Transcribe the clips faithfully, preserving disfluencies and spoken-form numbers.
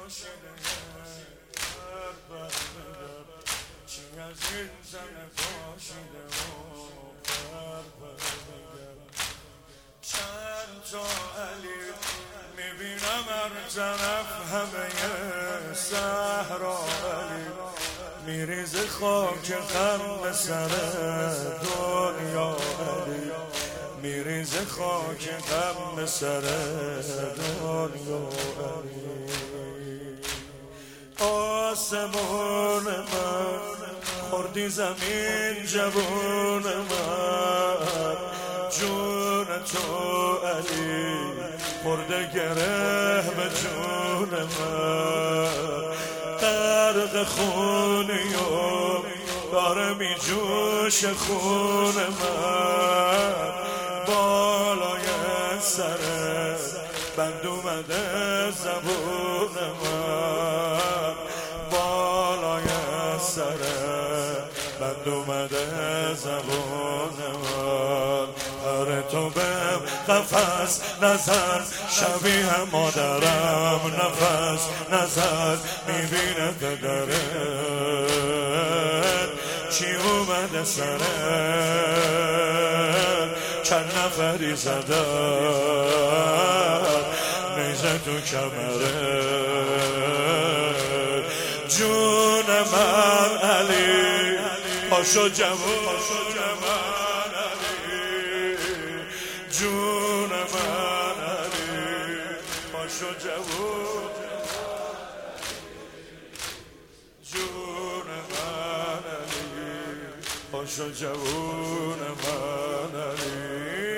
پاشیده بر بر بگر چی از این زن پاشیده بر بر بگر چند تا علی میبینم هر طرف همه صحرا علی میریز خاک غم به سر دنیا علی میریز خاک غم به سر دنیا علی آسمون من خوردی زمین جوون من جون تو علی خورده گره به جون من غرق خونیم داره می جوش خون من بالای سر بند اومده زبون من بالای سر بند اومده زبون من هر تو بهم قفس نظر شبیه مادرم نفس نظر میبینه پدره چی اومده سره چند نفری زدن نیزه تو کمره جون من علی پاشو جوون من علی جون من علی پاشو جوون جون من علی پاشو جوون من علی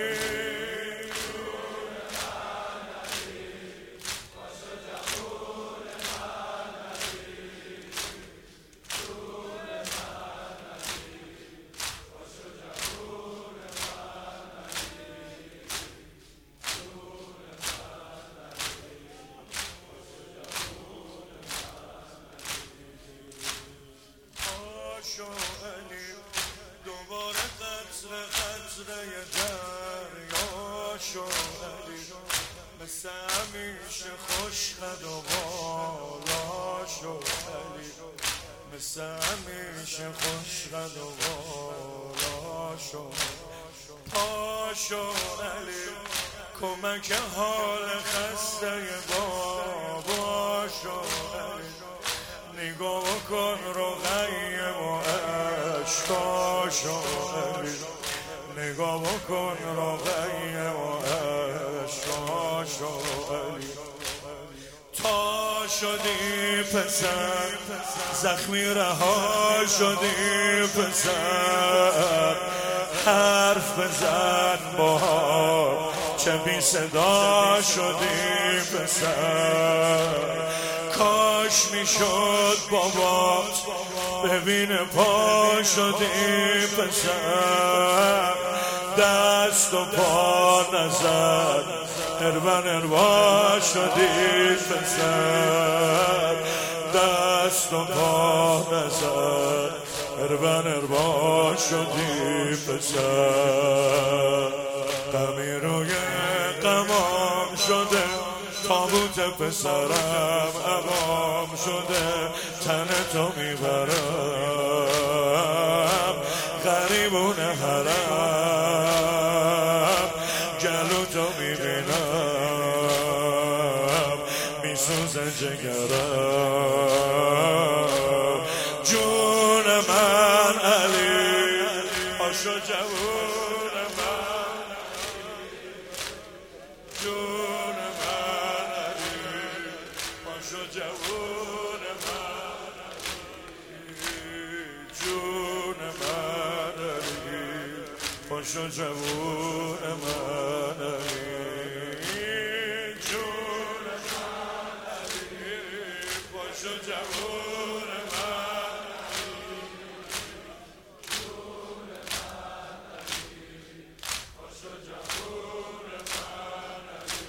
دوباره قطره قطره دریا شو علی مثل همیشه خوش خد و بالا شو علی مثل همیشه خوش خد و بالا شو پاشو علی کمک حال خسته بابا شو علی نگاه کن رقیه و عشقاشو علی نگاه کن رقیه و عشقاشو علی تا شدی پسر زخمی رها شدی پسر حرف بزن بار چه بی صدا شدی پسر کاش میشد بابات ببین پا شدی پسر دست و پا نزد اربن اربا شدی پسر دست و پا نزد اربن اربا شدی پسر غمی روی غمام شده تابوت پسرم عوام شده تن تو میبرم غریبون حرم گلو تو میبینم میسوزه جگرم جون من علی پاشو جوون من جون پاشو جوون من جون من علی پاشو جوون من علی جون من علی پاشو جوون من جون من علی پاشو جوون من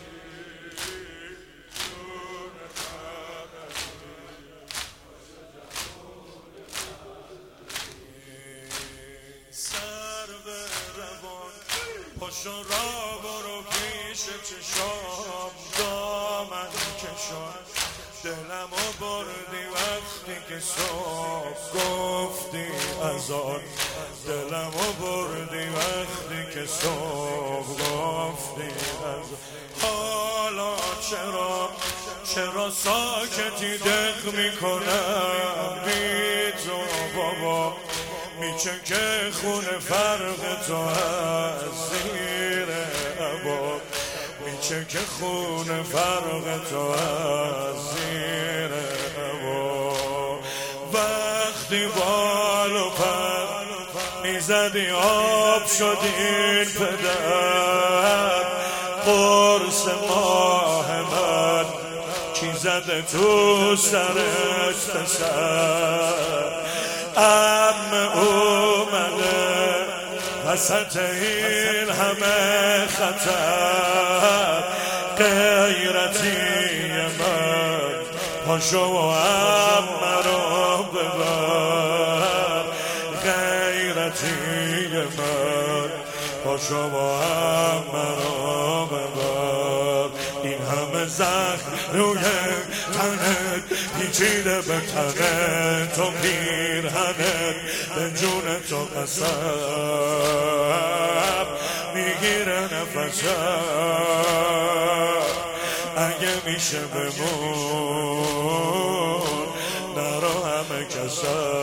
پاشو را برو پیش چشام دامن کشان دلمو بردی وقتی که صبح گفتی اذان، دلمو بردی وقتی که صبح گفتی اذان. حالا چرا چرا ساکتی دق میکنم بی تو بابا، میچکه خون فرق تو از زیر عبا، میچکه خون فرق تو از زیر عبا. وقتی بال و پر میزدی آب شدین پدر، قرص ماه من کی زده تو سرت پسر. ام اومده وسط این همه خطر، غیرتی من پاشو و ام رو ببر، غیرتی من پاشو و ام رو ببر. این همه زخم روی تنت پیچیده به تنت، تو پیرهنت به جون تو قسم میگیره نفسم. اگه میشه بمون نرو همه کسم.